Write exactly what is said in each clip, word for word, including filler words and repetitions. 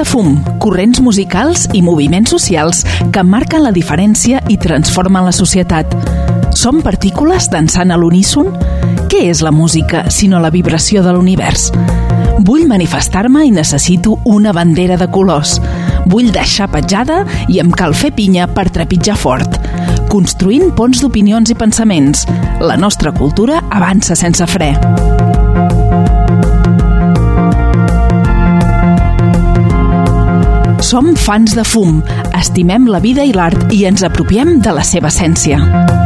fum, corrents musicals i moviments socials que marquen la diferència i transformen la societat. Som partícules dansant a l'uníson? Què és la música, sinó la vibració de l'univers? Vull manifestar-me i necessito una bandera de colors. Vull deixar petjada i em cal fer pinya per trepitjar fort. Construint ponts d'opinions i pensaments. La nostra cultura avança sense fre. Som fans de fum, estimem la vida i l'art i ens apropiem de la seva essència.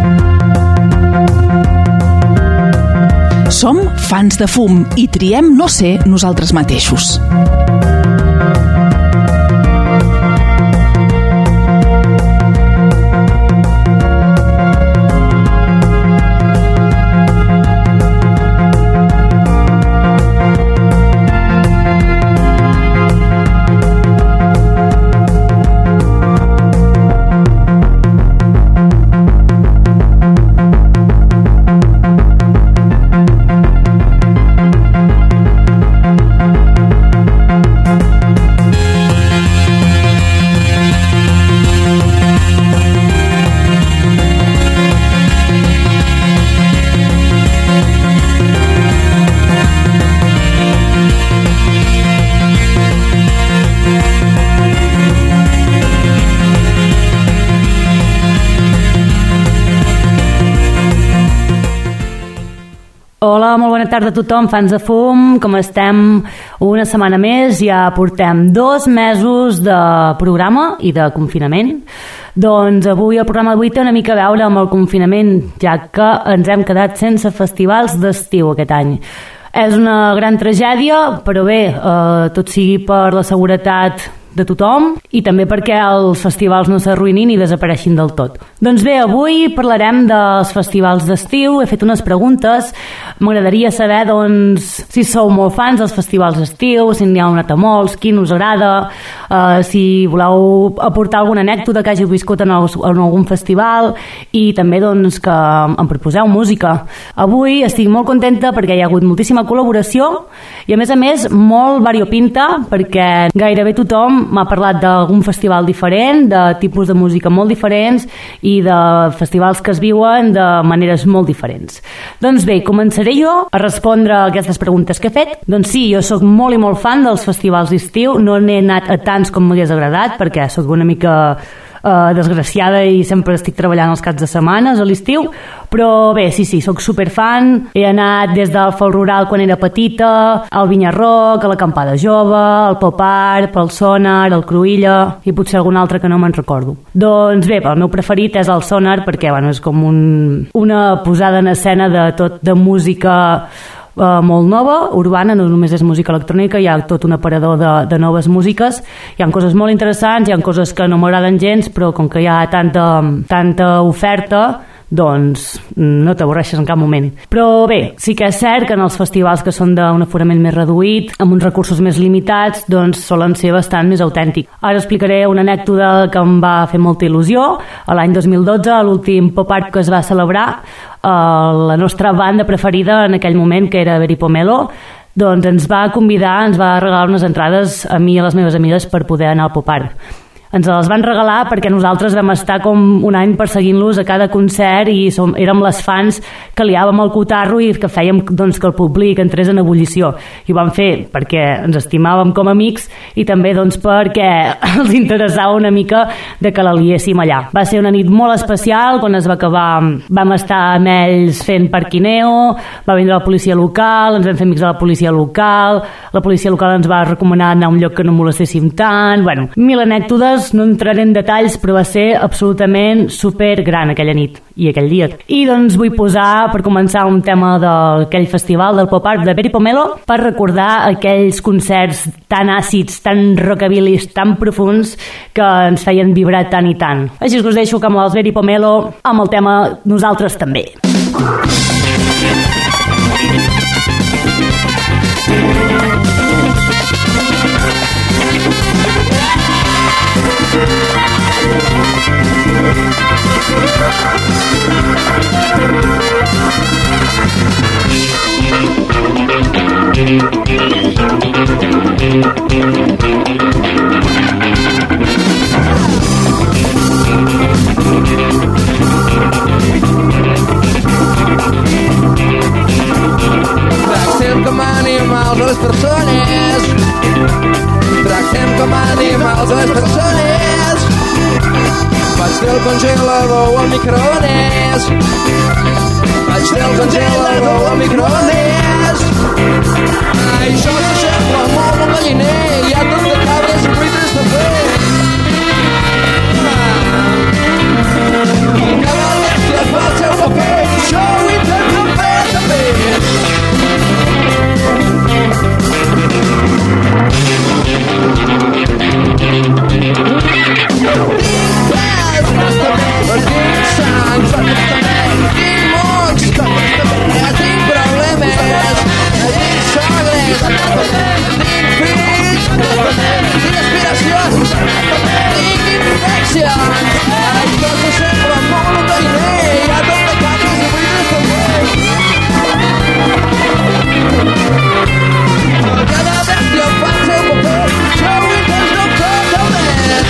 Som fans de fum i triem no ser nosaltres mateixos. Hola, molt bona tarda a tothom, fans de fum, com estem? Una setmana més, ja portem dos mesos de programa i de confinament. Doncs avui el programa d'avui té una mica a veure amb el confinament, ja que ens hem quedat sense festivals d'estiu aquest any. És una gran tragèdia, però bé, eh, tot sigui per la seguretat de tothom i també perquè els festivals no s'arruïnin i desapareixin del tot. Doncs bé, avui parlarem dels festivals d'estiu. He fet unes preguntes. M'agradaria saber doncs, si sou molt fans dels festivals d'estiu, si n'hi ha anat a molts, quin us agrada, eh, si voleu aportar alguna anècdota que hàgiu viscut en, els, en algun festival i també doncs, que em proposeu música. Avui estic molt contenta perquè hi ha hagut moltíssima col·laboració i a més a més molt variopinta perquè gairebé tothom m'ha parlat d'algun festival diferent, de tipus de música molt diferents i de festivals que es viuen de maneres molt diferents. Doncs bé, començaré jo a respondre a aquestes preguntes que he fet. Doncs sí, jo sóc molt i molt fan dels festivals d'estiu, no n'he anat a tants com m'hagués agradat perquè sóc una mica Uh, desgraciada i sempre estic treballant els caps de setmanes a l'estiu, però bé, sí, sí, sóc superfan. He anat des del Folk Rural quan era petita, al Vinya Rock, a l'Acampada Jove, al Pop Art, pel Sonar, al Cruïlla i potser algun altre que no me'n recordo. Doncs bé, el meu preferit és el Sonar perquè bueno, és com un, una posada en escena de tot de música Uh, molt nova, urbana, no només és música electrònica, hi ha tot un aparador de, de noves músiques, hi ha coses molt interessants, hi ha coses que no m'agraden gens, però com que hi ha tanta, tanta oferta, doncs no t'avorreixes en cap moment. Però bé, sí que és cert que en els festivals que són d'un aforament més reduït, amb uns recursos més limitats, doncs solen ser bastant més autèntics. Ara explicaré una anècdota que em va fer molta il·lusió. A l'any dos mil dotze, a l'últim Pop Art que es va celebrar, eh, la nostra banda preferida en aquell moment, que era Very Pomelo, doncs ens va convidar, ens va regalar unes entrades a mi i a les meves amigues per poder anar al Pop Art. Ens les van regalar perquè nosaltres vam estar com un any perseguint-los a cada concert i som, érem les fans que liàvem el cotarro i que fèiem doncs, que el públic entrés en ebullició. I ho vam fer perquè ens estimàvem com a amics i també doncs, perquè els interessava una mica de que la liéssim allà. Va ser una nit molt especial, quan es va acabar vam estar amb ells fent parquineo, va vindre la policia local, ens vam fer amics de la policia local, la policia local ens va recomanar anar a un lloc que no molestéssim tant, bueno, mil anècdotes. No entraré en detalls, però va ser absolutament super gran aquella nit i aquell dia. I doncs vull posar, per començar, un tema d'aquell festival del Pop Art de Very Pomelo per recordar aquells concerts tan àcids, tan rockabilis, tan profunds que ens feien vibrar tant i tant. Així que us deixo amb els Very Pomelo amb el tema Nosaltres també. Thank you. persones. Vaig fer el congelador a microones. Això s'assembla molt un galliner, hi ha tot de cabres i fruites també. I cada bèstia fa el seu paper, això ho intento fer també. Tinc sang, tinc mocs, tinc problemes, tinc sogres, tinc fills, tinc aspiracions, tinc infeccions. Això s'assembla molt un galliner, hi ha tot de cabres i fruites també. Cada bèstia fa el seu paper, jo ho intento totalment.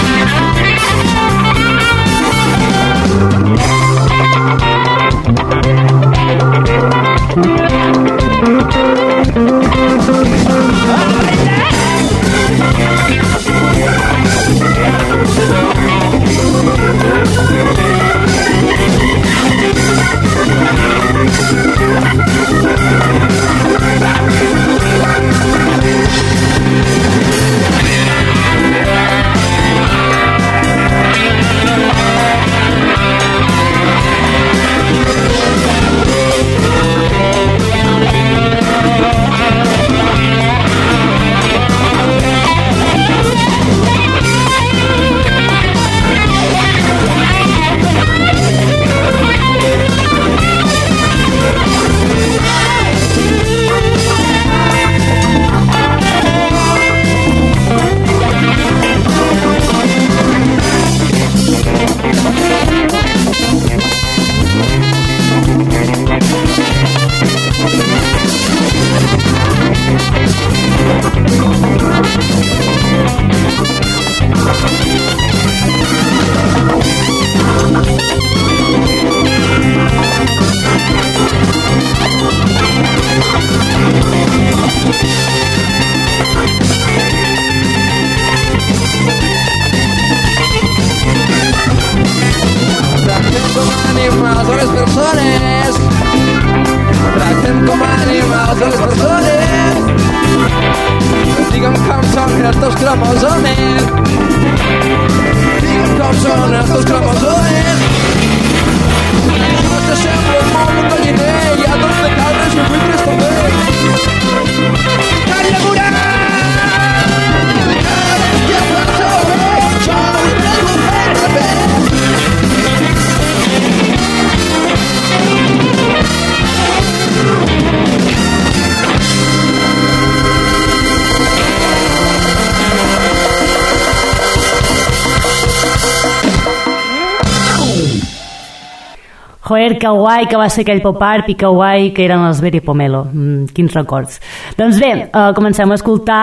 Joder, que guai que va ser aquell pop art i que guai que eren els Veri Pomelo. Mm, quins records. Doncs bé, uh, comencem a escoltar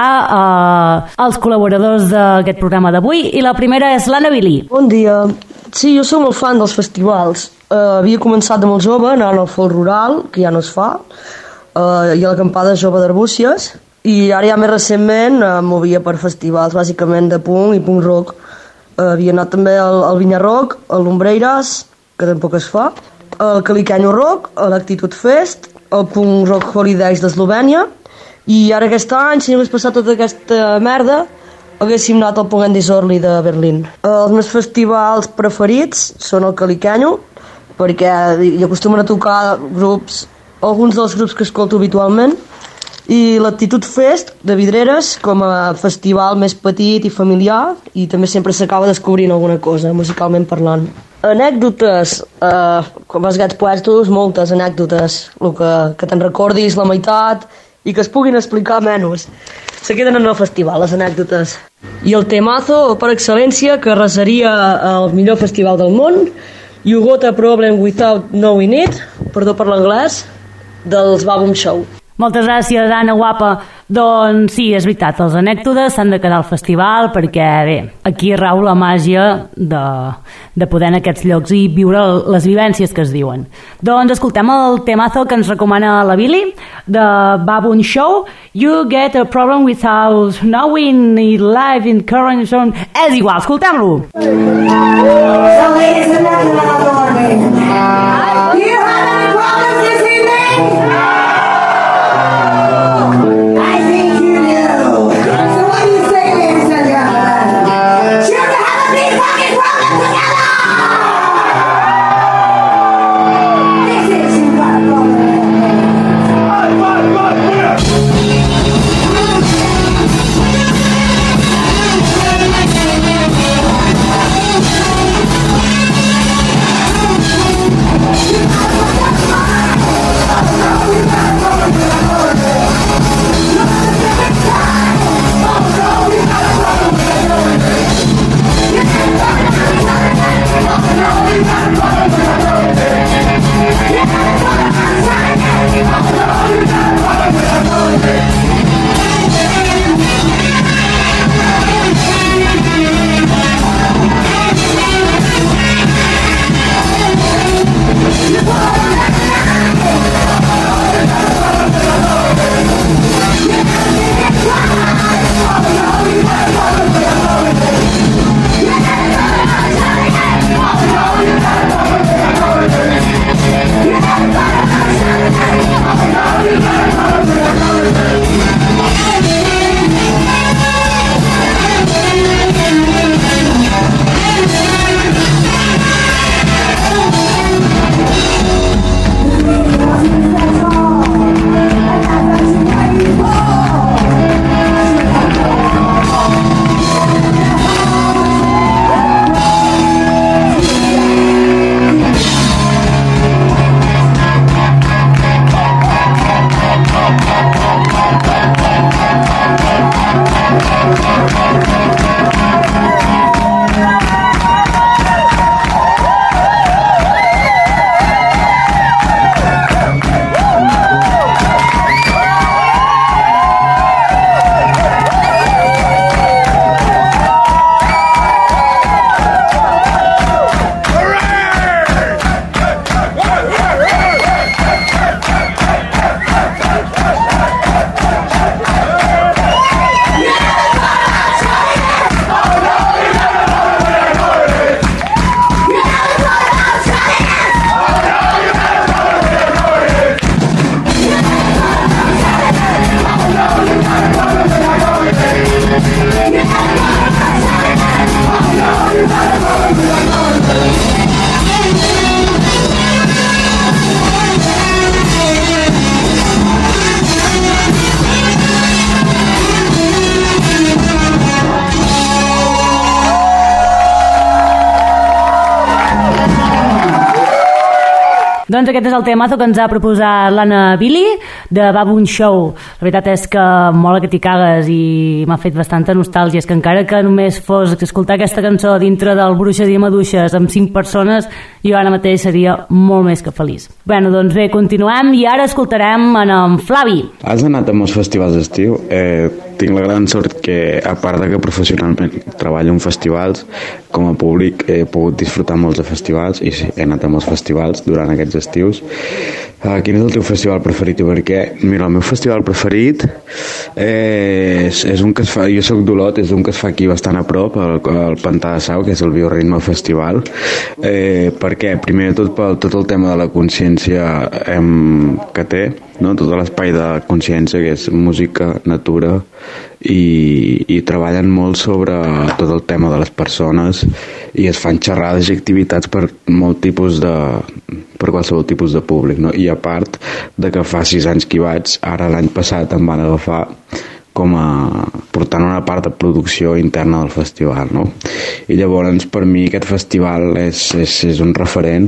uh, els col·laboradors d'aquest programa d'avui i la primera és l'Anna Vilí. Bon dia. Sí, jo soc molt fan dels festivals. Uh, havia començat de molt jove anant al folk rural, que ja no es fa, uh, i a l'acampada jove d'Arbúcies, i ara ja més recentment uh, movia per festivals bàsicament de punk i punk rock. Uh, havia anat també al, al Vinya Rock, al Lumbreires, que tampoc es fa, el Calicanyo Rock, l'Actitude Fest, el Punk Rock Holidays d'Eslovènia, i ara aquest any, si no hagués passat tota aquesta merda, haguéssim anat al Punk and Disorderly de Berlín. Els meus festivals preferits són el Calicanyo, perquè hi acostumen a tocar grups, alguns dels grups que escolto habitualment, i l'Actitude Fest de Vidreres com a festival més petit i familiar, i també sempre s'acaba descobrint alguna cosa, musicalment parlant. Anècdotes, eh, com els gats puestos, moltes anècdotes, el que, que te'n recordis la meitat i que es puguin explicar menys. Se queden en el festival, les anècdotes. I el temazo per excel·lència que resaria el millor festival del món, You Got a Problem Without Knowing It, perdó per l'anglès, dels Babum Show. Moltes gràcies, Anna, guapa. Doncs sí, és veritat, les anècdotes s'han de quedar al festival perquè, bé, aquí rau la màgia de, de poder en aquests llocs i viure les vivències que es diuen. Doncs escoltem el temazo que ens recomana la Billy, de Baboon Show, You Get a Problem Without Knowing It Live in Current Zone. És igual, escoltem-lo! So Doncs aquest és el temazo que ens ha proposat l'Anna Billy de Baboon Show. La veritat és que mola que t'hi cagues i m'ha fet bastanta nostàlgia. És que encara que només fos escoltar aquesta cançó dintre del Bruixes i Maduixes amb cinc persones, jo ara mateix seria molt més que feliç. Bueno, doncs bé, continuem i ara escoltarem en, en Flavi. Has anat a molts festivals d'estiu? Eh, tinc la gran sort que, a part de que professionalment treballo en festivals, com a públic he pogut disfrutar molts de festivals i sí, he anat a molts festivals durant aquests estius. Uh, quin és el teu festival preferit i per què? Mira, el meu festival preferit eh, és, és un que es fa, jo soc d'Olot, és un que es fa aquí bastant a prop, al, al Pantà de Sau, que és el Bioritme Festival. Eh, per què? Primer de tot, pel tot el tema de la consciència em, que té, no? Tot l'espai de consciència, que és música, natura, i, i treballen molt sobre tot el tema de les persones i es fan xerrades i activitats per molt tipus de per qualsevol tipus de públic, no? I a part de que fa sis anys que hi vaig, ara l'any passat em van agafar com a portant una part de producció interna del festival, no? I llavors per mi aquest festival és, és, és un referent,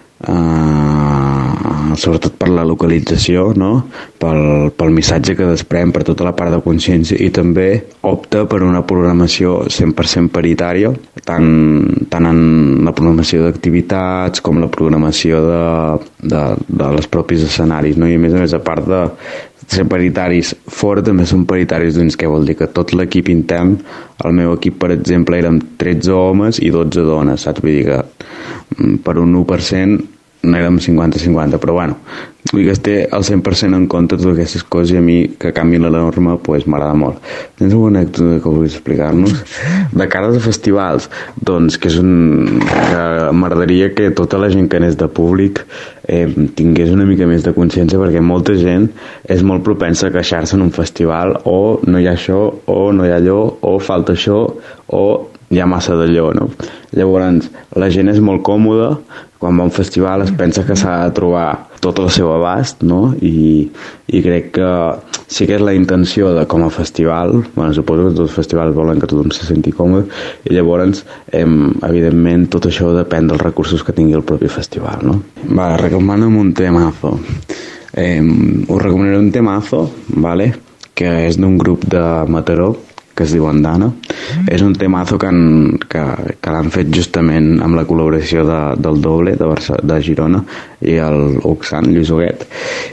Uh, sobretot per la localització, no? pel, pel missatge que desprèn, per tota la part de consciència, i també opta per una programació cent per cent paritària, tant, tant en la programació d'activitats com la programació de, de, de les propis escenaris, no? I a més a més, a part de ser paritaris fora, també són paritaris dins, què vol dir? Que tot l'equip intern, el meu equip per exemple érem tretze homes i dotze dones, saps? Vull dir que per un u per cent no érem cinquanta cinquanta, però bueno, vull que es té el cent per cent en compte totes aquestes coses, i a mi que canvi la norma pues, m'agrada molt. Tens alguna anècdota que vulguis explicar-nos? De cara als festivals, doncs que és un... que m'agradaria que tota la gent que anés de públic eh, tingués una mica més de consciència, perquè molta gent és molt propensa a queixar-se en un festival, o no hi ha això, o no hi ha allò, o falta això, o hi ha massa d'allò, no? Llavors, la gent és molt còmoda, quan va a un festival es pensa que s'ha de trobar tot el seu abast, no? I, i crec que sí que és la intenció de com a festival, bueno, suposo que tots els festivals volen que tothom se senti còmode, i llavors, eh, evidentment, tot això depèn dels recursos que tingui el propi festival, no? Va, recomana'm un temazo. Eh, us recomanaré un temazo, vale? Que és d'un grup de Mataró, que es diu Andana. Mm. És un temazo que, han, que, que l'han fet justament amb la col·laboració de, del Doble de, Barça, de Girona i el Oxan, Lluís Huguet,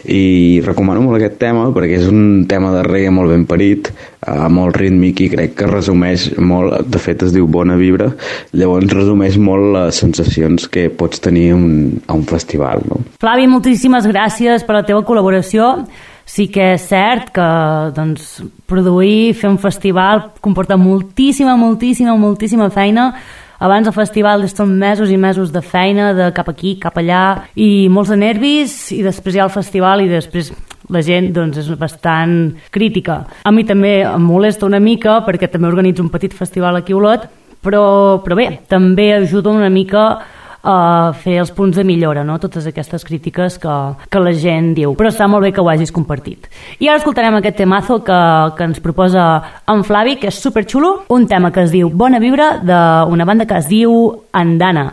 i recomano molt aquest tema perquè és un tema de reggae molt ben parit, uh, molt rítmic, i crec que resumeix molt, de fet es diu Bona Vibra, llavors resumeix molt les sensacions que pots tenir un, a un festival, no? Flavi, moltíssimes gràcies per la teva col·laboració. Sí que és cert que doncs, produir, fer un festival comporta moltíssima, moltíssima, moltíssima feina. Abans del festival són mesos i mesos de feina, de cap aquí, cap allà, i molts de nervis, i després hi ha el festival, i després la gent doncs, és bastant crítica. A mi també em molesta una mica, perquè també organitzo un petit festival aquí a Olot, però, però bé, també ajuda una mica a fer els punts de millora, no? Totes aquestes crítiques que, que la gent diu, però està molt bé que ho hagis compartit. I ara escoltarem aquest temazo que, que ens proposa en Flavi, que és superxulo, un tema que es diu Bona Vibra, d'una banda que es diu Andana.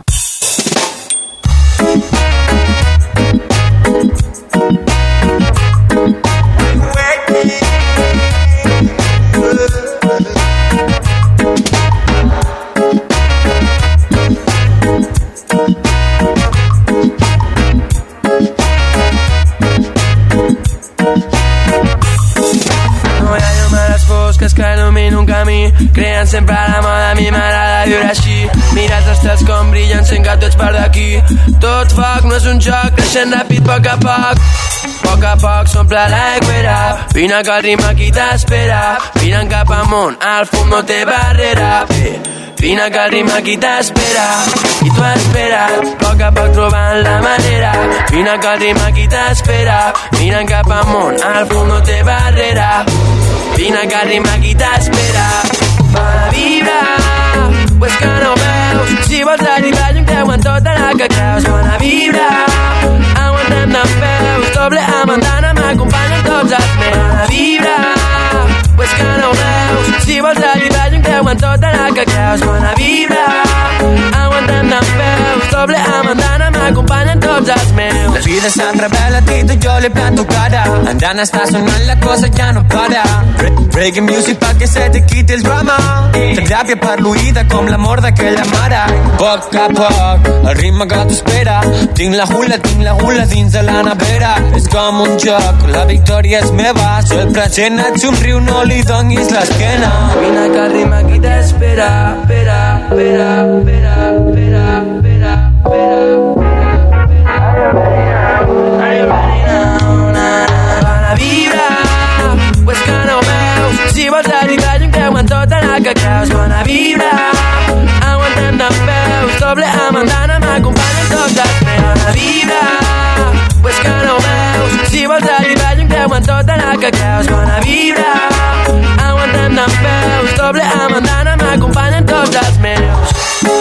Que il·lumina un camí, creen sempre la moda, a mi m'agrada viure així. Mira els estels com brillen, sent que tu ets per d'aquí. Tot foc, no és un joc, creixent ràpid poc a poc. Poc a poc s'omple l'aigüera, vine que el ritme aquí t'espera. Mirant cap amunt, el fum no té barrera. Vine que el ritme aquí t'espera, i tu esperes, poc a poc trobant la manera. Vine que el ritme aquí t'espera, mirant cap amunt, el fum no té barrera. Vine que el ritme aquí t'espera. Bona vibra, o és que no veus? Si vols arribar jo em creu en tota la que creus. Bona vibra, aguantem d'en peus. Doble amb Andana m'acompanyen tots els meus. Bona vibra, o és que no veus? Si vols arribar jo em creu en tota la que creus. Bona vibra, aguantem d'en peus. Doble amb Andana m'acompanyen tots tots els meus. La vida se'n revela, dit jo li planto cara. Andant està sonant la cosa ja no para. Reggae music pa que se te quiti el drama. T'agràpia per l'oïda com l'amor d'aquella mare. Poc a poc, el ritme que t'espera. Tinc la hula, tinc la hula dins de la nevera. És com un joc, la victòria és meva. Si el present et somriu, no li donis l'esquena. Vine que el ritme aquí t'espera. Espera, espera, espera, espera, espera, espera. Bona vibra, pues que no veus. Si vols arribar lluny, creu en tota la que creus. Bona vibra, aguantem d'en peus. Doble amandana m'acompanyen tots els meus. Bona vibra, pues que no veus. Si vols arribar lluny, creu en tota la que creus. Bona vibra, aguantem d'en peus. Doble amandana m'acompanyen tots els meus.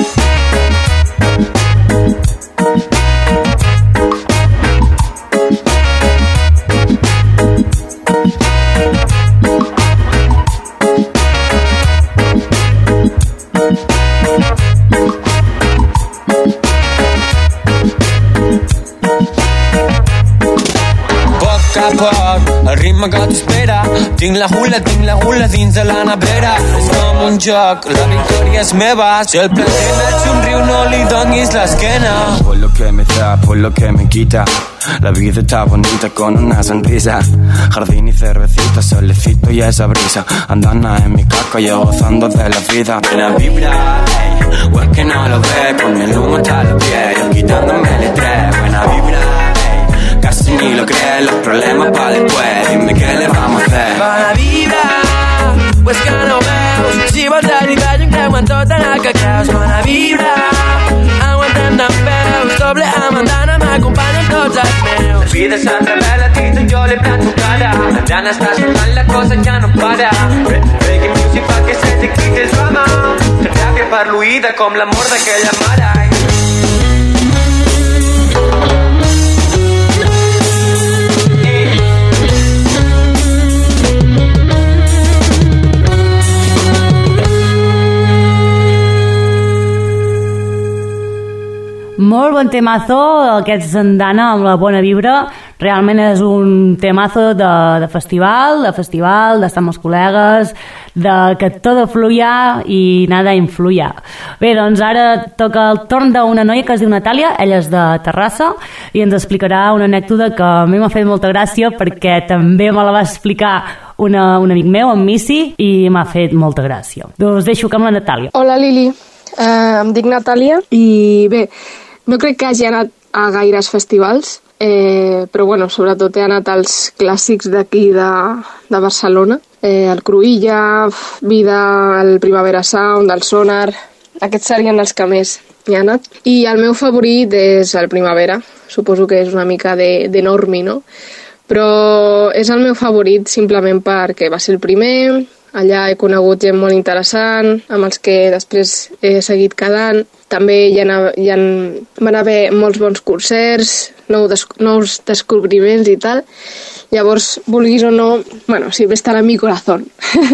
A poc, el ritme que t'espera. Tinc la hula, tinc la hula dins de la nevera. És com un joc, la victòria és meva. Si el present et somriu, no li donis l'esquena. Por lo que me da, por lo que me quita. La vida está bonita con una sonrisa. Jardín y cervecita, solecito y esa brisa. Andana en mi casco, yo gozando de la vida. Buena vibra, ey, o es que no lo ve. Con el humo hasta los pies, yo quitándome el estrés. Buena vibra, casi ni lo crees, los problemas pa' después. Dime qué le vamos a hacer. Bona vibra, pues que no veus. Si vols arribar lluny, creu en tota la que creus. Bona vibra, aguantem d'en peus. Doble amandana m'acompanyen tots els meus. La vida se'n revela, dit jo li planto cara. Andant està sonant la cosa ja no para. Reggae music pa que se te quiti el drama. T'agràpia per l'oïda com l'amor d'aquella mare. Molt bon temazo, aquest Zandana amb la bona vibra. Realment és un temazo de, de festival, de festival, d'estar amb els col·legues, de que tot fluya i nada influya. Bé, doncs ara toca el torn d'una noia que es diu Natàlia, ella és de Terrassa, i ens explicarà una anècdota que a mi m'ha fet molta gràcia perquè també me la va explicar una, un amic meu, en Missy, i m'ha fet molta gràcia. Doncs deixo que amb la Natàlia. Hola Lili, uh, em dic Natàlia i bé, no crec que hagi anat a gaires festivals, eh, però bueno, sobretot he anat als clàssics d'aquí de, de Barcelona, eh, el Cruïlla, Vida, el Primavera Sound, el Sonar, aquests serien els que més hi ha anat. I el meu favorit és el Primavera, suposo que és una mica de, de normi, no? Però és el meu favorit simplement perquè va ser el primer, allà he conegut gent molt interessant, amb els que després he seguit quedant. També hi ha, hi ha, van haver molts bons concerts, nous, des, nous descobriments i tal. Llavors, vulguis o no, bueno, siempre estarà en mi corazón.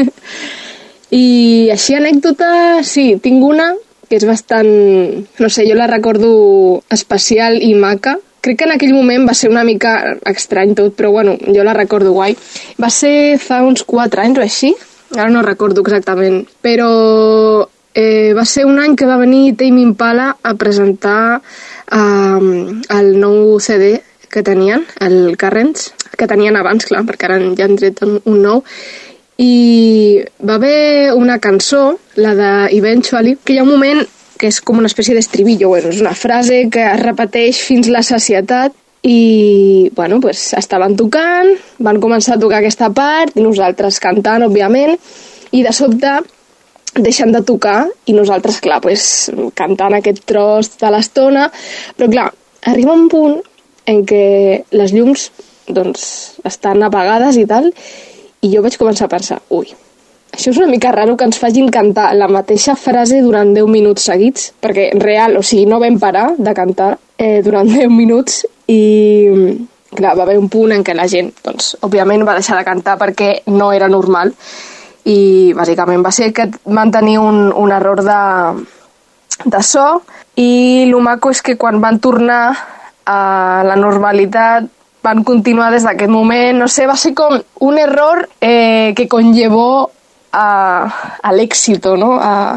I així anècdota, sí, tinc una que és bastant, no sé, jo la recordo especial i maca. Crec que en aquell moment va ser una mica estrany tot, però bueno, jo la recordo guai. Va ser fa uns quatre anys o així, ara no recordo exactament, però eh, va ser un any que va venir Tame Impala a presentar eh, el nou C D que tenien, el Currents, que tenien abans, clar, perquè ara ja han tret un nou, i va haver una cançó, la de Eventually, que hi ha un moment que és com una espècie d'estribillo, bueno, és una frase que es repeteix fins la sacietat. I, bueno, pues, estaven tocant, van començar a tocar aquesta part, i nosaltres cantant, òbviament, i de sobte deixen de tocar, i nosaltres, clar, pues, cantant aquest tros de l'estona, però, clar, arriba un punt en què les llums, doncs, estan apagades i tal, i jo vaig començar a pensar, ui, això és una mica raro que ens facin cantar la mateixa frase durant deu minuts seguits, perquè real, o sigui, no vam parar de cantar eh, durant deu minuts i, clar, va haver un punt en què la gent, doncs, òbviament va deixar de cantar perquè no era normal i, bàsicament, va ser que van tenir un, un error de, de so i el maco és que quan van tornar a la normalitat, van continuar des d'aquest moment, no sé, va ser com un error eh, que conllevó a, a l'èxito, no? A...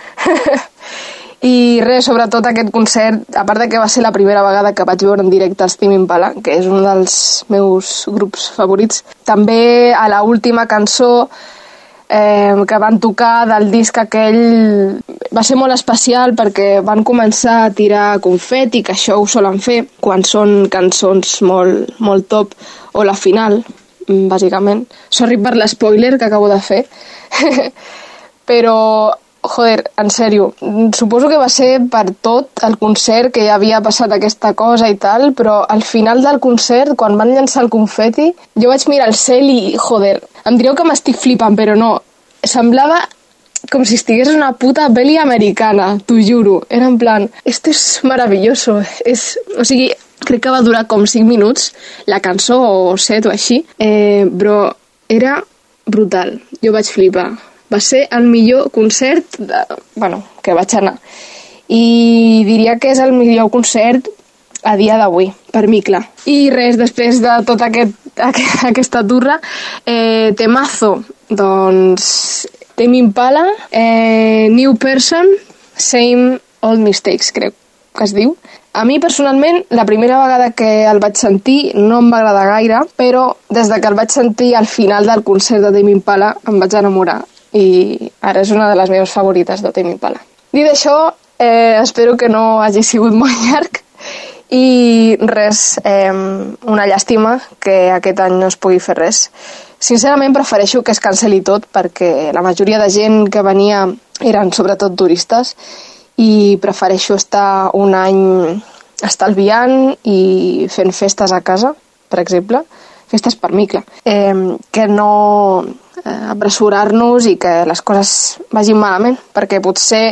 I res, sobretot aquest concert, a part de que va ser la primera vegada que vaig veure en directe els Tame Impala, que és un dels meus grups favorits, també a la última cançó eh, que van tocar del disc aquell va ser molt especial perquè van començar a tirar confeti, que això ho solen fer quan són cançons molt, molt top, o la final, bàsicament. Sorry per l'espoiler que acabo de fer. Però, joder, en sèrio, suposo que va ser per tot el concert que ja havia passat aquesta cosa i tal, però al final del concert, quan van llançar el confeti, jo vaig mirar al cel i, joder, em direu que m'estic flipant, però no, semblava com si estigués en una puta peli americana, t'ho juro. Era en plan, esto es maravilloso. És, o sigui, crec que va durar com cinc minuts, la cançó, o set o així, eh, però era brutal. Jo vaig flipar. Va ser el millor concert de, bueno, que vaig anar. I diria que és el millor concert a dia d'avui, per mi, clar. I res, després de tota aquest, aquest, aquesta turra, eh, temazo, doncs Tame Impala, eh, New Person, Same Old Mistakes, crec que es diu. A mi, personalment, la primera vegada que el vaig sentir no em va agradar gaire, però des de que el vaig sentir al final del concert de Tame Impala em vaig enamorar i ara és una de les meves favorites de Tame Impala. Dit això, eh, espero que no hagi sigut molt llarg i res, eh, una llàstima que aquest any no es pugui fer res. Sincerament prefereixo que es canceli tot perquè la majoria de gent que venia eren sobretot turistes i prefereixo estar un any estalviant i fent festes a casa, per exemple, festes per mi, clar, eh, que no eh, apressurar-nos i que les coses vagin malament, perquè potser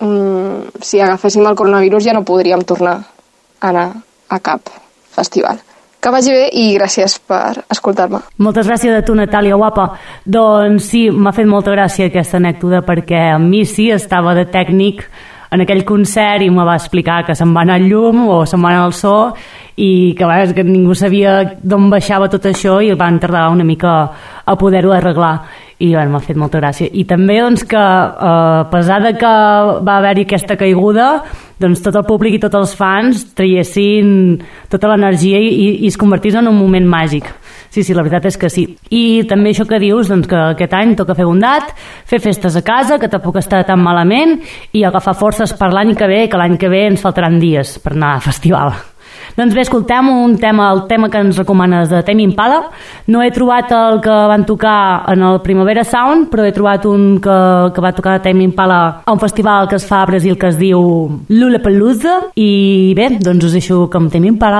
mm, si agaféssim el coronavirus ja no podríem tornar a anar a cap festival. Que vagi bé i gràcies per escoltar-me. Moltes gràcies a tu, Natàlia, guapa. Doncs sí, m'ha fet molta gràcia aquesta anècdota perquè a mi sí estava de tècnic en aquell concert i me va explicar que se'n va anar el llum o se'n va anar el so i que, bé, que ningú sabia d'on baixava tot això i van tardar una mica a poder-ho arreglar i bueno, m'ha fet molta gràcia. I també doncs, que eh, a pesar de que va haver-hi aquesta caiguda, doncs tot el públic i tots els fans traiessin tota l'energia i, i es convertís en un moment màgic. Sí, sí, la veritat és que sí. I també això que dius, doncs, que aquest any toca fer bondat, fer festes a casa, que tampoc està tan malament, i agafar forces per l'any que ve, que l'any que ve ens faltaran dies per anar a festival. Doncs bé, escoltem un tema, el tema que ens recomanes de Tame Impala. No he trobat el que van tocar en el Primavera Sound, però he trobat un que, que va tocar Tame Impala a un festival que es fa a Brasil que es diu Lollapalooza. I bé, doncs us deixo amb Tame Impala.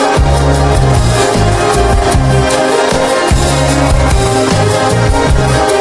We'll be right back.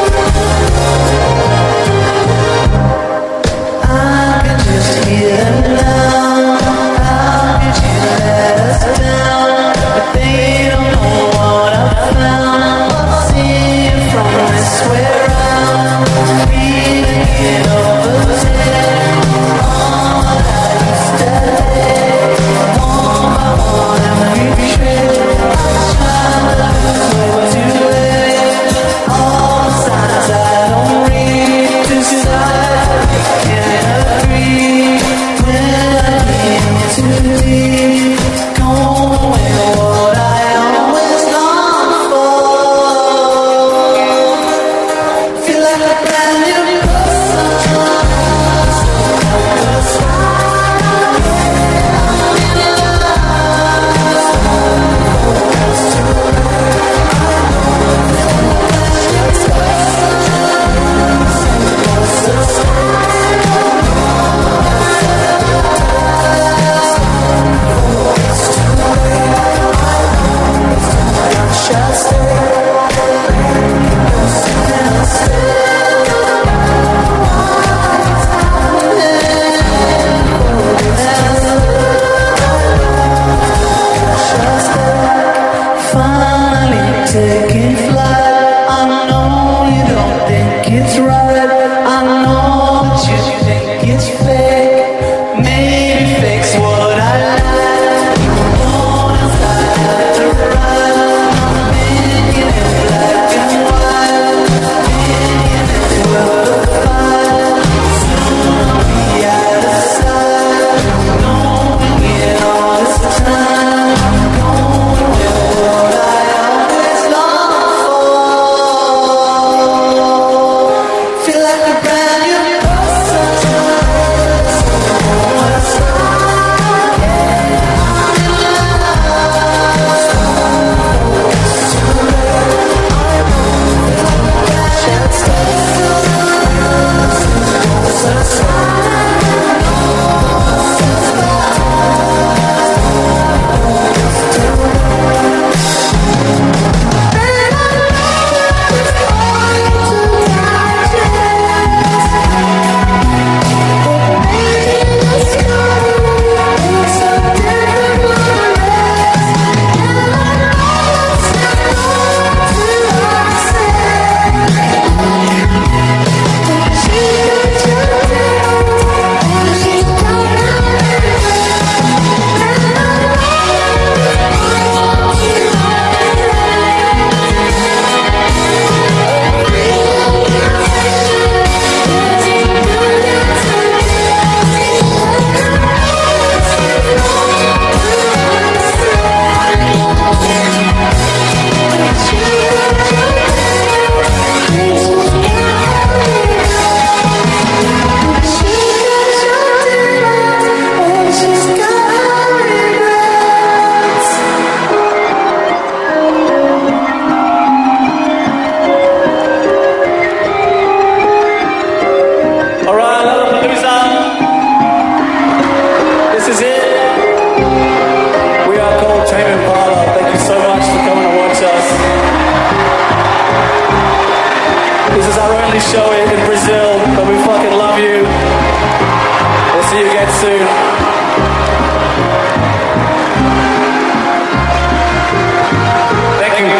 show it in Brazil, but we fucking love you. We'll see you again soon. Thank you.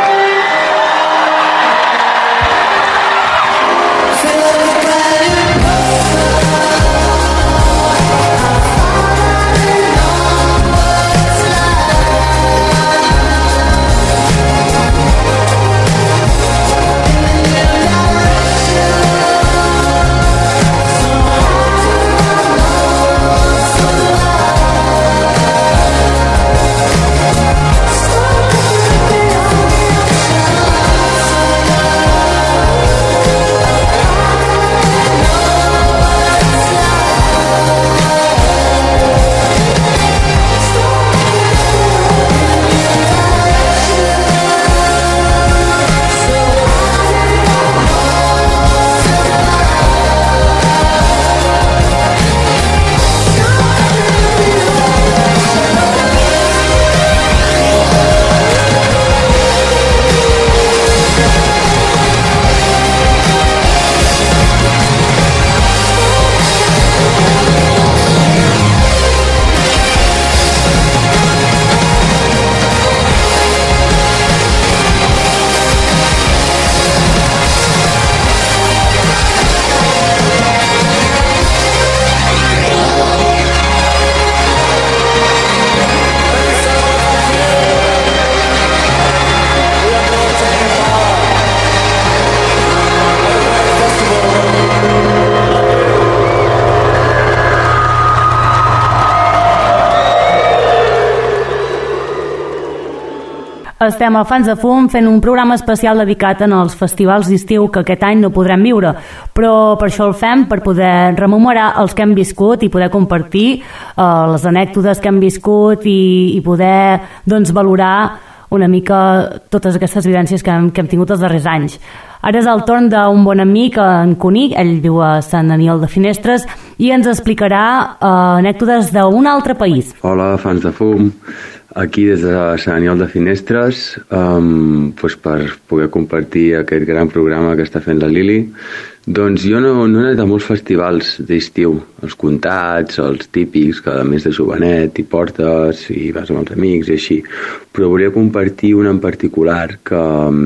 Estem a Fans de Fum fent un programa especial dedicat als festivals d'estiu que aquest any no podrem viure, però per això el fem, per poder rememorar els que hem viscut i poder compartir eh, les anècdotes que hem viscut i, i poder doncs, valorar una mica totes aquestes vivències que hem, que hem tingut els darrers anys. Ara és el torn d'un bon amic, en Cuní, ell viu a Sant Aniol de Finestres i ens explicarà eh, anècdotes d'un altre país. Hola, Fans de Fum. Aquí des de Sant Aniol de Finestres, um, pues per poder compartir aquest gran programa que està fent la Lili. Doncs jo no, no he anat a molts festivals d'estiu, els comptats, els típics, que a més de jovenet i portes i vas amb els amics i així, però volia compartir un en particular que,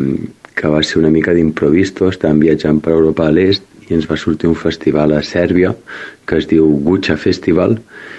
que va ser una mica d'improviso. Estàvem viatjant per Europa de l'Est i ens va sortir un festival a Sèrbia que es diu Guča Festival,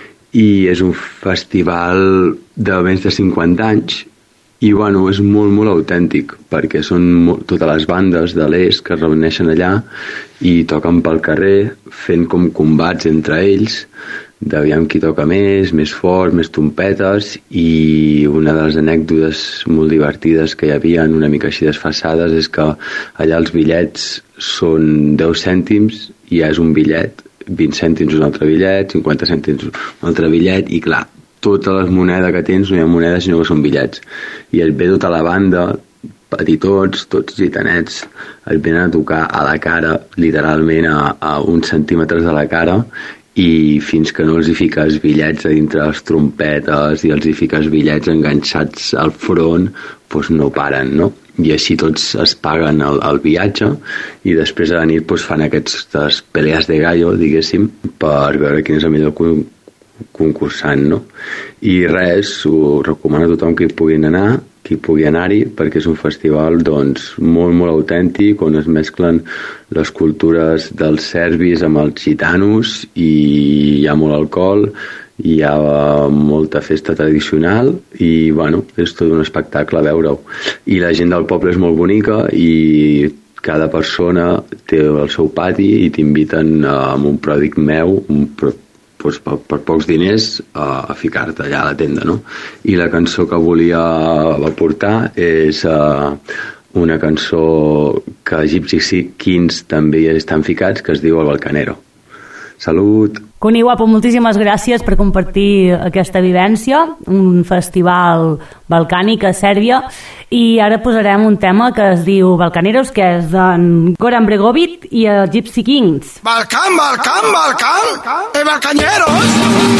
i és un festival de més de cinquanta anys i bueno, és molt molt autèntic perquè són molt, totes les bandes de l'est que es reuneixen allà i toquen pel carrer fent com combats entre ells d'aviam qui toca més, més fort, més trompetes, i una de les anècdotes molt divertides que hi havia una mica així desfasades és que allà els bitllets són deu cèntims i ja és un bitllet, vint cèntims un altre bitllet, cinquanta cèntims un altre bitllet, i clar, tota la moneda que tens no hi ha moneda sinó que són bitllets, i et ve tota la banda, petitots, tots gitanets, et venen a tocar a la cara, literalment a, a uns centímetres de la cara, i fins que no els hi fiques bitllets a dintre les trompetes i els hi fiques bitllets enganxats al front, doncs no paren, no? I així tots es paguen el, el viatge i després a la nit doncs, fan aquestes pelees de gallo, diguéssim, per veure quin és el millor concursant, no? I res, ho recomano a tothom que hi puguin anar, que hi pugui anar-hi, perquè és un festival doncs, molt, molt autèntic, on es mesclen les cultures dels serbis amb els gitanos i hi ha molt alcohol, hi ha molta festa tradicional i bueno, és tot un espectacle veure-ho. I la gent del poble és molt bonica i cada persona té el seu pati i t'inviten amb un pròdig meu, un pro doncs per, per pocs diners a, a ficar-te allà a la tenda, no? I la cançó que volia aportar és uh, una cançó que Gypsy Kings també hi estan ficats, que es diu El Balcanero. Salut! Cuní, guapo, moltíssimes gràcies per compartir aquesta vivència, un festival balcànic a Sèrbia, i ara posarem un tema que es diu Balcaneros, que és d'en Goran Bregovic i el Gypsy Kings. Balcán, Balcán, Balcán, el Balcaneros,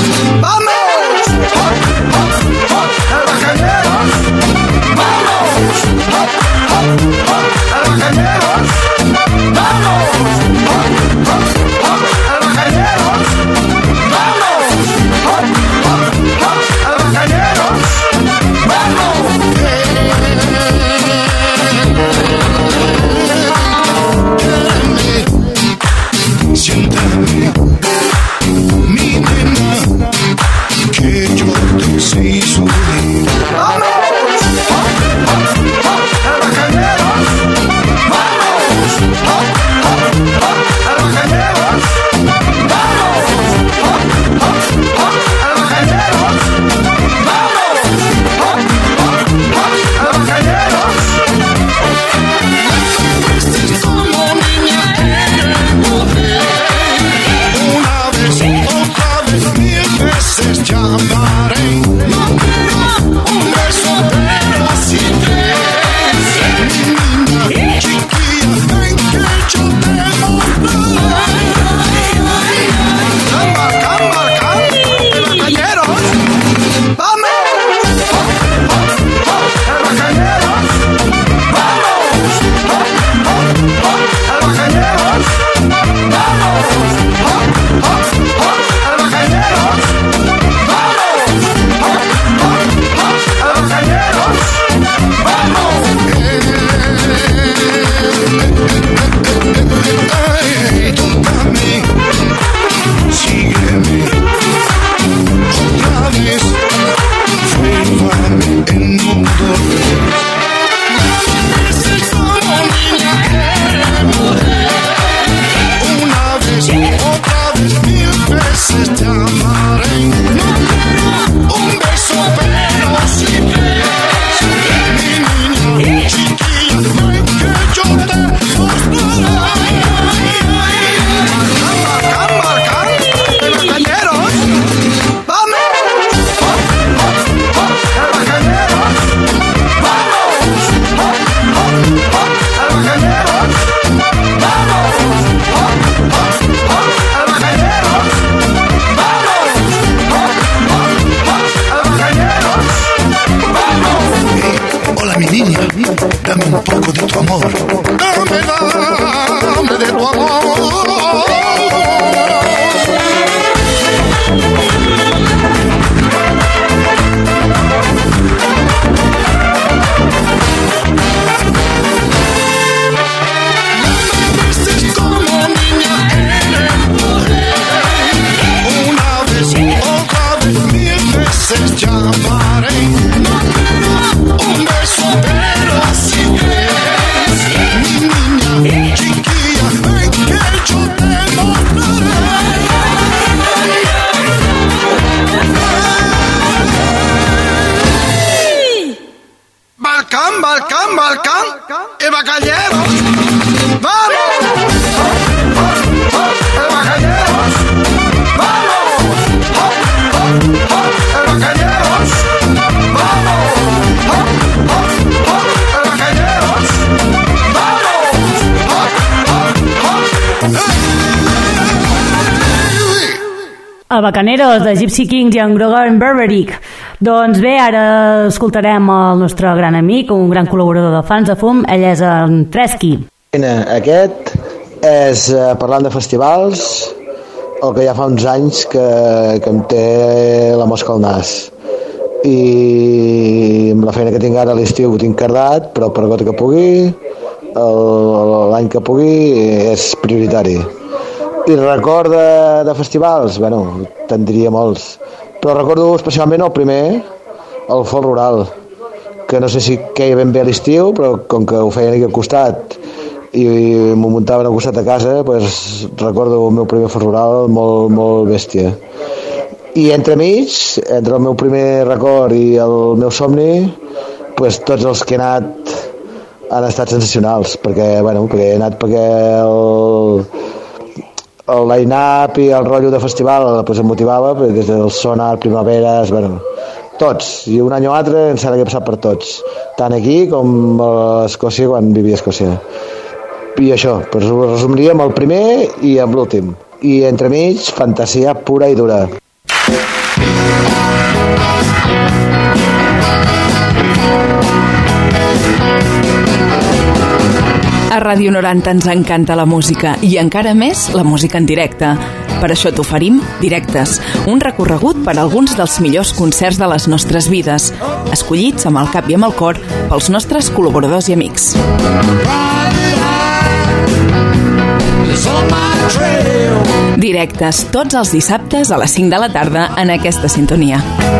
vamos, hop, hop, hop, el Balcaneros, vamos, hop, hop, hop, el Balcaneros, vamos. un poco de tu amor. Dame, dame de tu amor. Llamaré un beso, pero si quieres, mi niña chiquilla, ven que yo te mostraré. Balcán, Balcán, Balcán, el bacañero, vamos, el bacañero, vamos, el bacañero. El Bacaneros, de Gypsy Kings i en Grogan Berberic. Doncs bé, ara escoltarem el nostre gran amic, un gran col·laborador de Fans de Fum, ell és en Tresky. Aquest és, parlant de festivals, el que ja fa uns anys que, que em té la mosca al nas. I amb la feina que tinc ara a l'estiu ho tinc cardat, però per gota que pugui, l'any que pugui és prioritari. I record de, de festivals, bueno, te'n diria molts, però recordo especialment el primer, el Folk Rural, que no sé si queia ben bé a l'estiu, però com que ho feien aquí al costat i m'ho muntaven al costat de casa, pues, recordo el meu primer Folk Rural molt, molt bèstia. I entremig, entre el meu primer record i el meu somni, pues, tots els que he anat han estat sensacionals, perquè, bueno, perquè he anat perquè el... el line-up i el rotllo de festival pues, em motivava, des del Sonar, Primaveres, bueno, tots, i un any o altre em sembla que he passat per tots, tant aquí com a Escòcia quan vivia a Escòcia. I això, pues, ho resumiria amb el primer i amb l'últim, i entremig fantasia pura i dura. A Ràdio noranta ens encanta la música i encara més la música en directe. Per això t'oferim Directes, un recorregut per alguns dels millors concerts de les nostres vides, escollits amb el cap i amb el cor pels nostres col·laboradors i amics. Directes, tots els dissabtes a les cinc de la tarda en aquesta sintonia.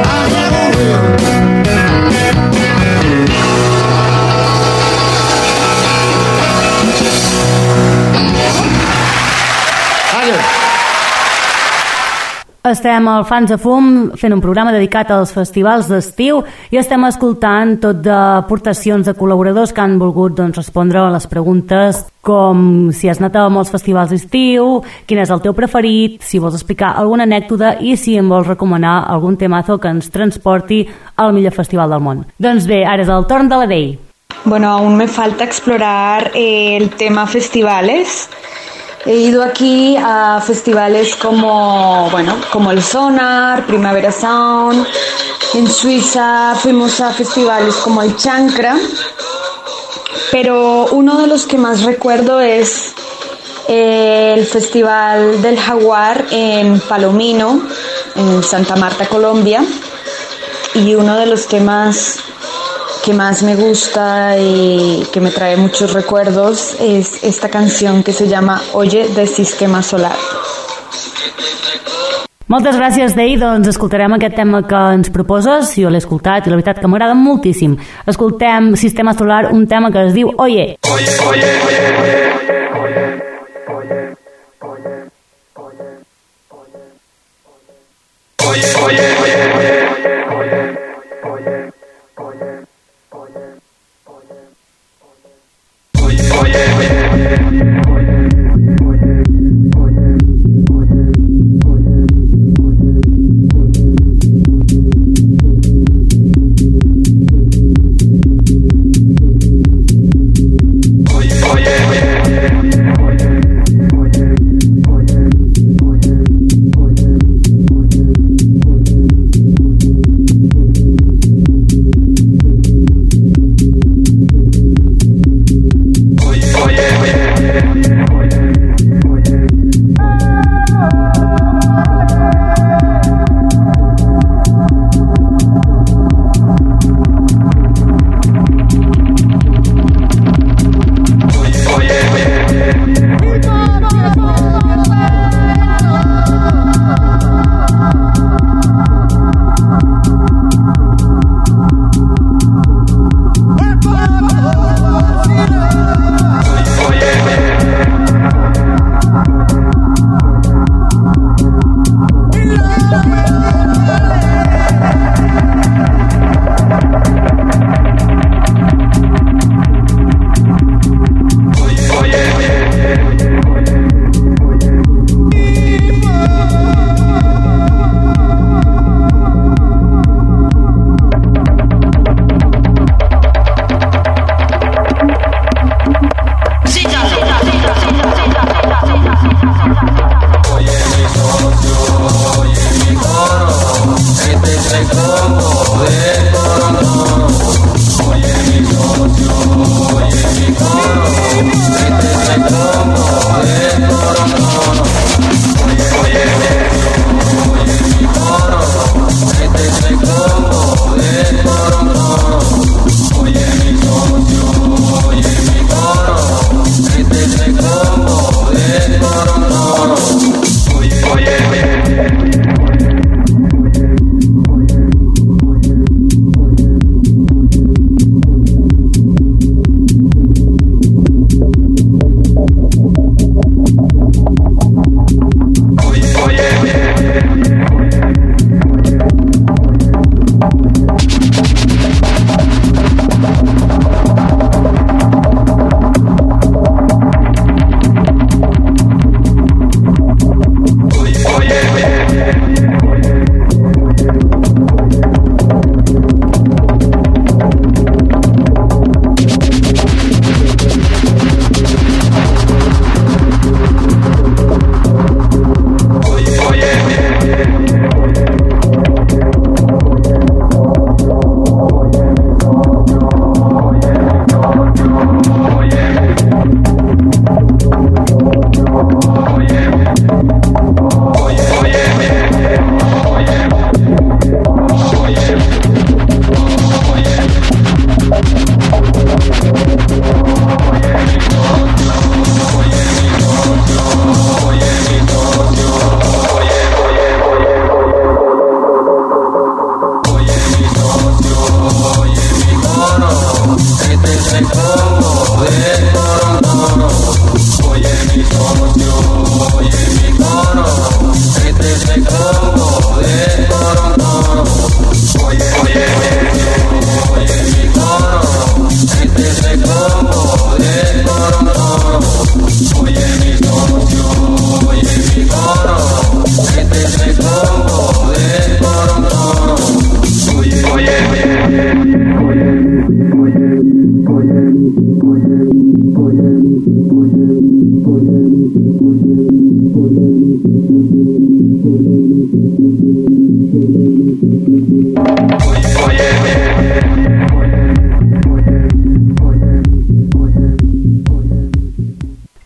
Estem al Fans de Fum fent un programa dedicat als festivals d'estiu i estem escoltant tot d'aportacions de col·laboradors que han volgut doncs, respondre a les preguntes com si has anat a molts festivals d'estiu, quin és el teu preferit, si vols explicar alguna anècdota i si em vols recomanar algun temazo que ens transporti al millor festival del món. Doncs bé, ara és el torn de la Dei. Bueno, aún me falta explorar eh, el tema festivales. He ido aquí a festivales como, bueno, como el Sonar, Primavera Sound. En Suiza fuimos a festivales como el Chancra. Pero uno de los que más recuerdo es eh, el Festival del Jaguar en Palomino, en Santa Marta, Colombia. Y uno de los temas que más me gusta y que me trae muchos recuerdos es esta canción que se llama Oye, de Sistema Solar. Moltes gràcies, Dei. Doncs escoltarem aquest tema que ens proposes. Jo l'he escoltat i la veritat que m'agrada moltíssim. Escoltem Sistema Solar, un tema que es diu Oye. Oye, oye, oye, oye, oye, oye, oye, oye, oye, oye, oye, oye, oye, oye.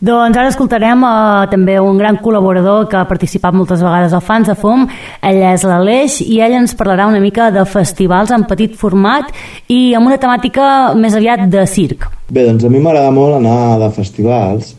Doncs ara escoltarem uh, també un gran col·laborador que ha participat moltes vegades al Fans de Fum. Ell és l'Aleix i ell ens parlarà una mica de festivals en petit format i amb una temàtica més aviat de circ. Bé, doncs a mi m'agrada molt anar de festivals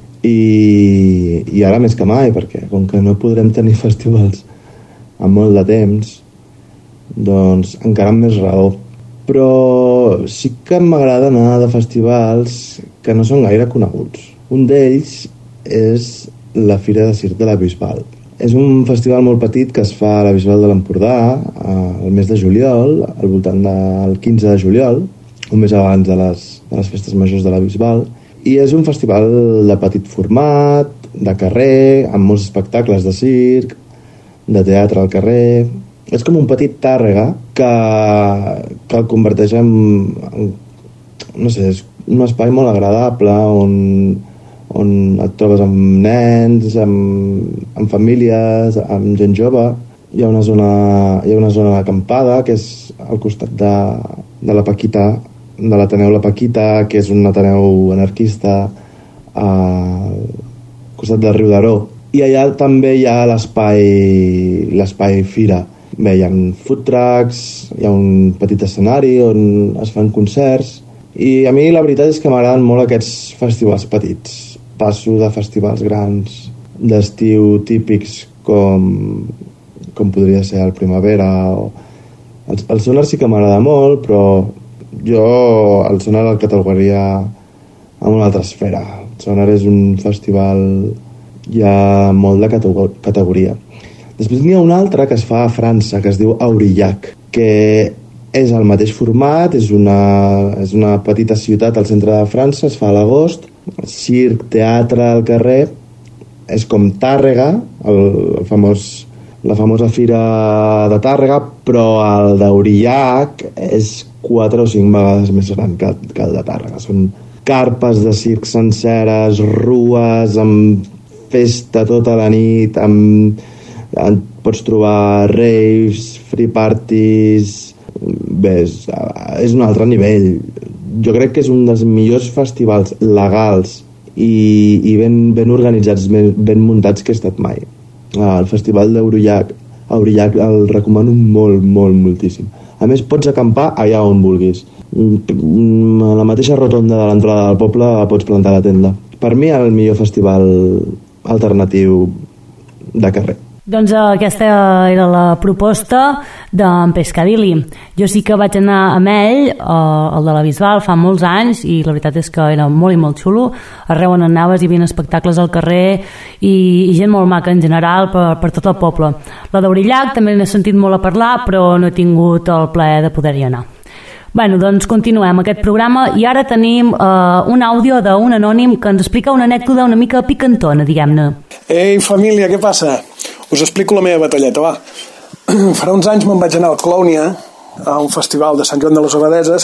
i, i ara més que mai, perquè com que no podrem tenir festivals amb molt de temps, doncs encara amb més raó. Però sí que m'agrada anar de festivals que no són gaire coneguts. Un d'ells és la Fira de Circ de la Bisbal. És un festival molt petit que es fa a la Bisbal de l'Empordà al mes de juliol, al voltant del quinze de juliol, un mes abans de les, de les festes majors de la Bisbal, i és un festival de petit format, de carrer, amb molts espectacles de circ, de teatre al carrer. És com un petit Tàrrega que, que el converteix en, en no sé, és un espai molt agradable on on et trobes amb nens, amb, amb famílies, amb gent jove. Hi ha una zona, hi ha una zona d'acampada que és al costat de, de la Paquita, de l'Ateneu La Paquita, que és un Ateneu anarquista al costat del Riu d'Aró. I allà també hi ha l'espai l'espai Fira. Bé, hi ha food trucks, hi ha un petit escenari on es fan concerts, i a mi la veritat és que m'agraden molt aquests festivals petits. Passo de festivals grans d'estiu típics com, com podria ser el Primavera o... el, el Sonar sí que m'agrada molt, però jo el Sonar el catalogaria en una altra esfera. El Sonar és un festival ja molt de categoria. Després n'hi ha un altre que es fa a França, que es diu Aurillac, que és el mateix format, és una, és una petita ciutat al centre de França, es fa a l'agost, circ, teatre al carrer, és com Tàrrega, el, el famós, la famosa fira de Tàrrega, però el d'Aurillac és quatre o cinc vegades més gran que, que el de Tàrrega. Són carpes de circ senceres, rues, amb festa tota la nit, amb, pots trobar raves, free parties... Bé, és, és un altre nivell. Jo crec que és un dels millors festivals legals i, i ben, ben organitzats, ben, ben muntats que he estat mai. El festival d'Aurillac Aurillac el recomano molt, molt, moltíssim. A més, pots acampar allà on vulguis. A la mateixa rotonda de l'entrada del poble pots plantar la tenda. Per mi, el millor festival alternatiu de carrer. Doncs aquesta era la proposta d'en Pescadilly. Jo sí que vaig anar amb ell, eh, el de la Bisbal, fa molts anys, i la veritat és que era molt i molt xulo. Arreu on anaves hi havia espectacles al carrer i, i gent molt maca en general per, per tot el poble. La d'Aurillac també n'he sentit molt a parlar, però no he tingut el plaer de poder-hi anar. Bueno, doncs continuem aquest programa i ara tenim eh, un àudio d'un anònim que ens explica una anècdota una mica picantona, diguem-ne. Ei, família, què passa? Us explico la meva batalleta, va. Farà uns anys me'n vaig anar a Clownia, a un festival de Sant Joan de les Abadeses,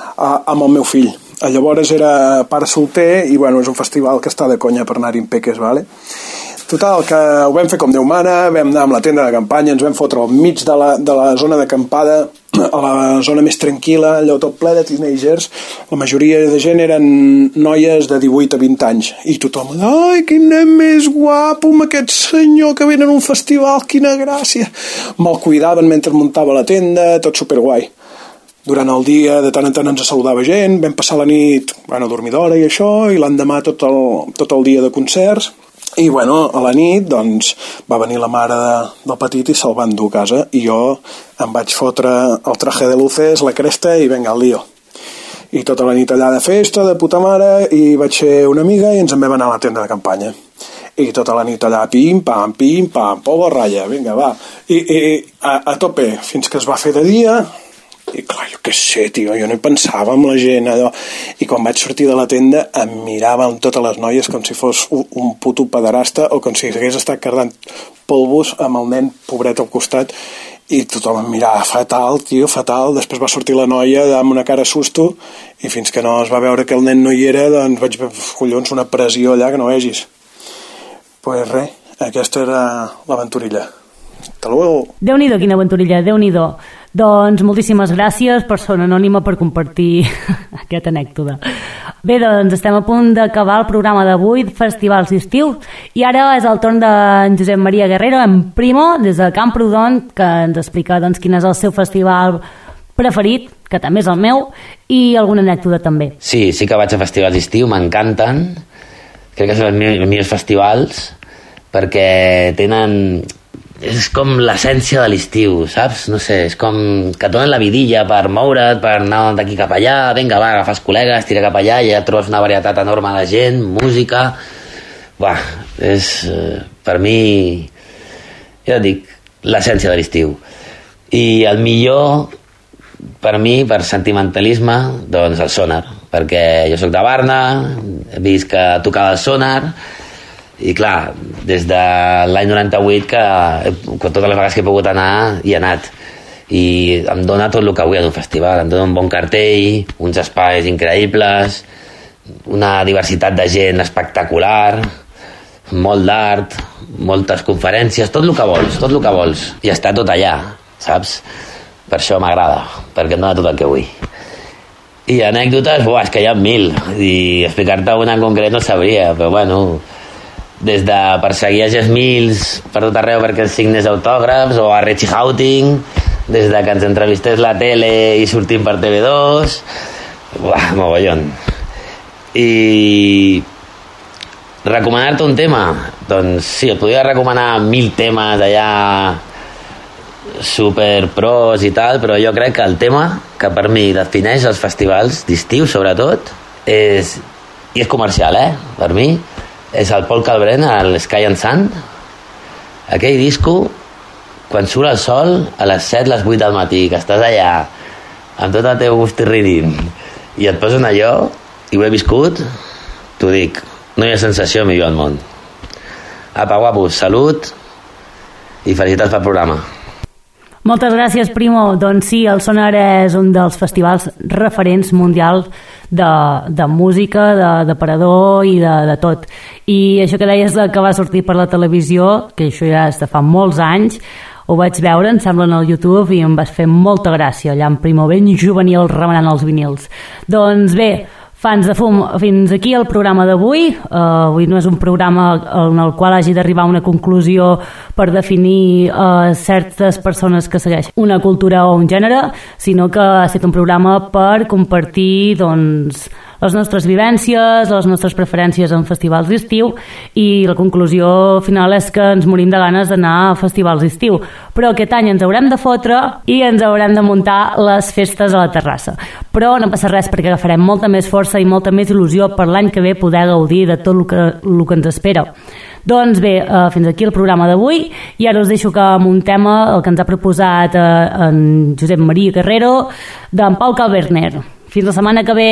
amb el meu fill. Llavors era pare solter i bueno, és un festival que està de conya per anar-hi en peques, vale? Total, que ho vam fer com Déu mana, vam anar amb la tenda de campanya, ens vam fotre al mig de la, de la zona d'acampada, a la zona més tranquil·la, allò tot ple de teenagers. La majoria de gent eren noies de divuit a vint anys. I tothom, ai, quin nen més guapo amb aquest senyor que venen a un festival, quina gràcia. Me'l cuidaven mentre muntava la tenda, tot superguai. Durant el dia, de tant en tant ens saludava gent, vam passar la nit, bueno, a dormir d'hora i això, i l'endemà tot el, tot el dia de concerts. I bueno, a la nit doncs, va venir la mare de, del petit i se'l va endur a casa i jo em vaig fotre el traje de luces, la cresta i venga al lío. I tota la nit allà de festa, de puta mare, i vaig ser una amiga i ens en vam anar a la tenda de campanya. I tota la nit allà pim, pam, pim, pam, polvo ratlla, vinga, va. I, i a, a tope, fins que es va fer de dia. I clar, jo què sé, tio, jo no hi pensava amb la gent allò. I quan vaig sortir de la tenda em miraven totes les noies com si fos un, un puto pederasta o com si hagués estat cardant polvos amb el nen pobret al costat i tothom em mirava fatal, tio, fatal. Després va sortir la noia amb una cara susto i fins que no es va veure que el nen no hi era doncs vaig veure, collons, una pressió allà que no vegis. Pues res, aquesta era l'aventurilla. Hasta luego. Déu-n'hi-do, quina aventurilla, Déu-n'hi-do. Doncs moltíssimes gràcies, persona anònima, per compartir aquesta anècdota. Bé, doncs estem a punt d'acabar el programa d'avui, Festivals d'Estiu, i ara és el torn d'en Josep Maria Guerrero, en Primo, des de Camprodon, que ens explica doncs, quin és el seu festival preferit, que també és el meu, i alguna anècdota també. Sí, sí que vaig a festivals d'estiu, m'encanten. Crec que són els millors, els millors festivals, perquè tenen... És com l'essència de l'estiu, saps? No sé, és com que et donen la vidilla per moure't, per anar d'aquí cap allà, vinga, va, agafar els col·legues, tira cap allà, i ja trobes una varietat enorme de gent, música... Buah, és, per mi, ja et dic, l'essència de l'estiu. I el millor, per mi, per sentimentalisme, doncs el Sonar, perquè jo sóc de Barna, he vist que tocava el Sonar, i clar, des de l'any noranta-vuit que, que totes les vegades que he pogut anar hi he anat, i em dona tot el que vull en un festival, em dona un bon cartell, uns espais increïbles, una diversitat de gent espectacular, molt d'art, moltes conferències, tot el que vols, tot el que vols, i està tot allà, saps? Per això m'agrada, perquè em dona tot el que vull. I anècdotes, buah, és que hi ha mil, i explicar-te una en concret no sabria, però bueno, des de perseguir a Jess Mills per tot arreu perquè ens signés autògrafs, o a Richie Houghton, des de que ens entrevistés la tele i sortim per T V dos, buah, mogollon. I recomanar-te un tema, doncs sí, et podria recomanar mil temes allà super pros i tal, però jo crec que el tema que per mi defineix els festivals d'estiu sobretot és, i és comercial, eh, per mi, és el Paul Kalbrén, el Sky and Sand. Aquell disco, quan surt el sol, a les set, les vuit del matí, que estàs allà amb tot el teu gust ridint i et posen allò, i ho he viscut, t'ho dic, no hi ha sensació millor al món. Apa, guapos, salut i felicitats pel programa. Moltes gràcies, Primo. Doncs sí, el Sonar és un dels festivals referents mundials de, de música, de, de parador i de, de tot. I això que deies que va sortir per la televisió, que això ja és de fa molts anys, ho vaig veure, em sembla, en el YouTube, i em va fer molta gràcia, allà en Primo, ben juvenil, remenant els vinils. Doncs bé, fans de fum, fins aquí el programa d'avui. Uh, avui no és un programa en el qual hagi d'arribar a una conclusió per definir uh, certes persones que segueixen una cultura o un gènere, sinó que ha estat un programa per compartir, doncs, les nostres vivències, les nostres preferències en festivals d'estiu, i la conclusió final és que ens morim de ganes d'anar a festivals d'estiu. Però aquest any ens haurem de fotre i ens haurem de muntar les festes a la terrassa. Però no passa res, perquè agafarem molta més força i molta més il·lusió per l'any que ve poder gaudir de tot el que, el que ens espera. Doncs bé, eh, fins aquí el programa d'avui, i ara us deixo que amb un tema, el que ens ha proposat eh, en Josep Maria Guerrero, d'en Paul Kalbrén. Fins la setmana que ve.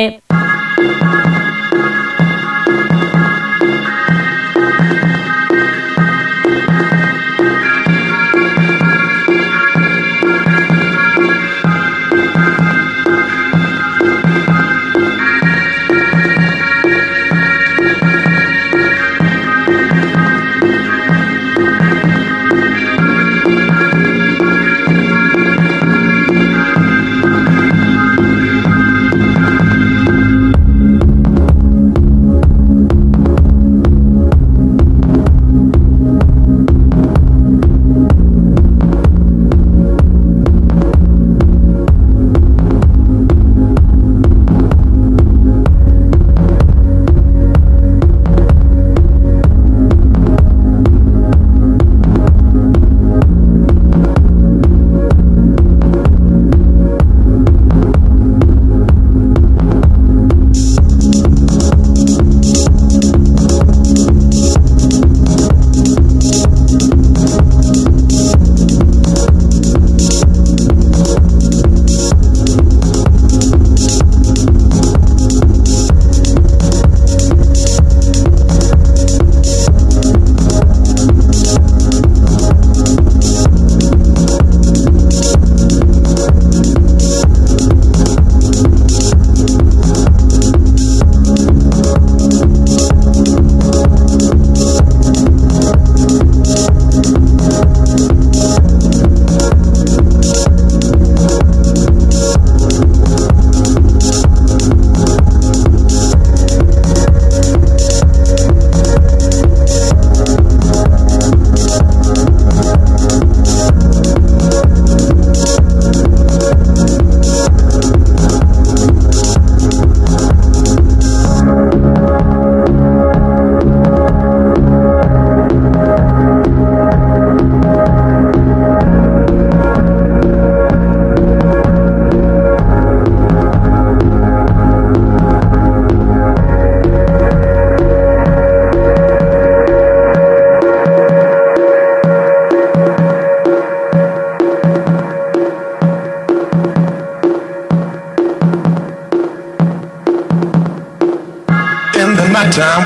time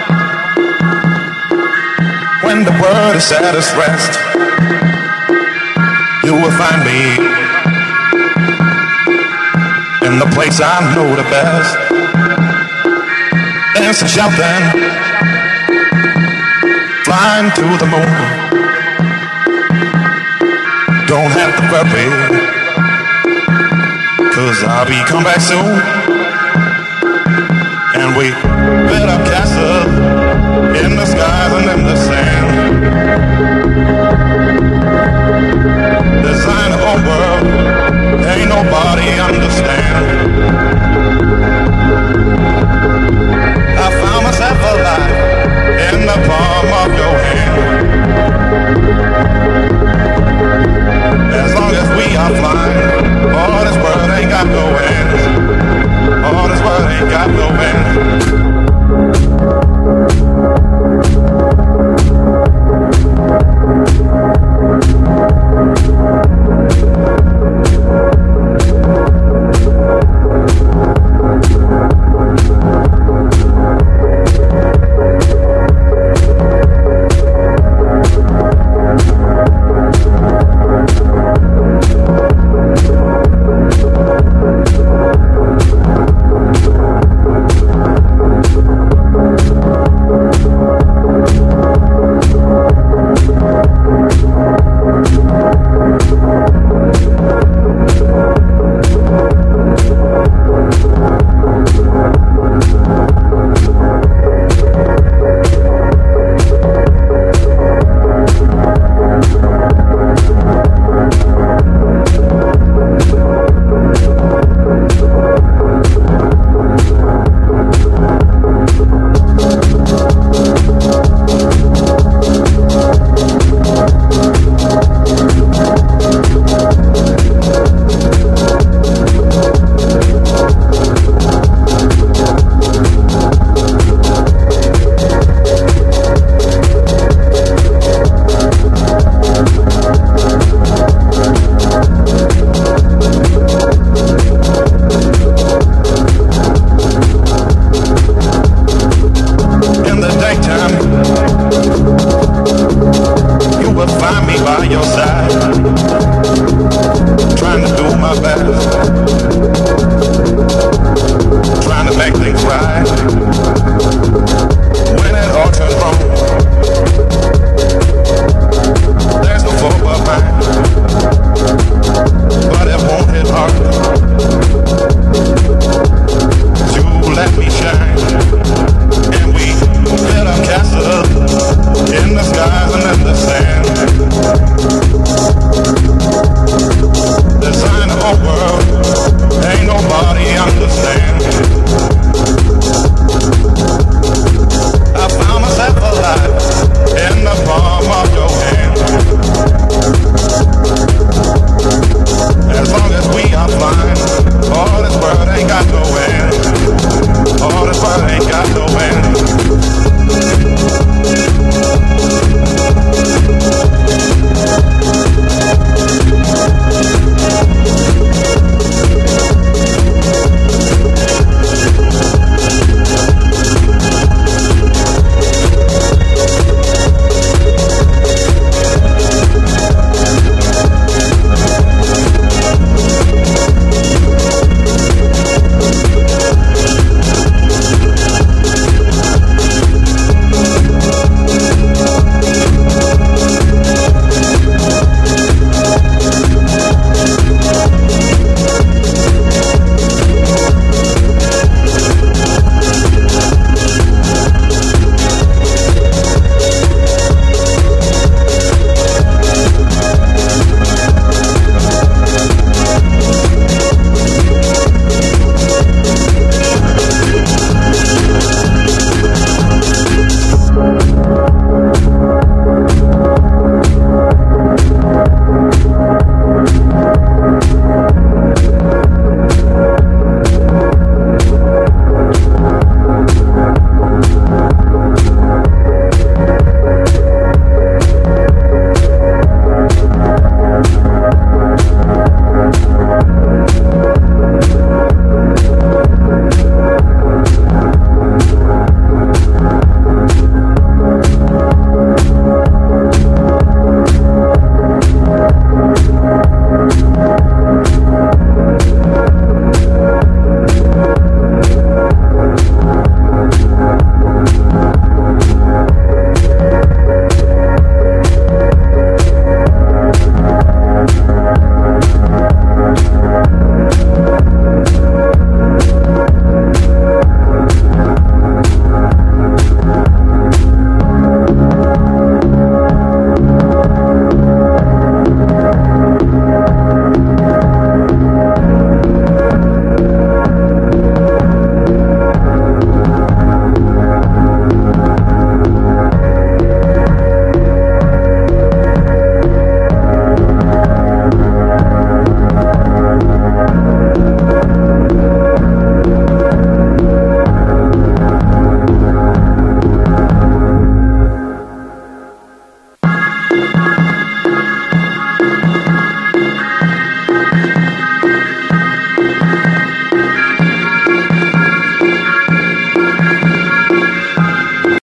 when the world is at its rest, you will find me in the place I know the best, dancing, shouting, flying to the moon. Don't have to worry, 'cause I'll be come back soon. And we built our castle in the skies and in the sand, design a whole world ain't nobody understand.